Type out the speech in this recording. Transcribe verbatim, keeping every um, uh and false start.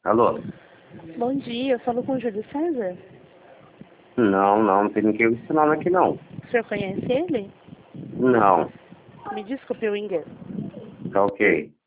Alô? Bom dia, eu falo com o Júlio César. Não, não, não tem ninguém com esse nome aqui não. O senhor conhece ele? Não, Me desculpe o inglês. tá ok.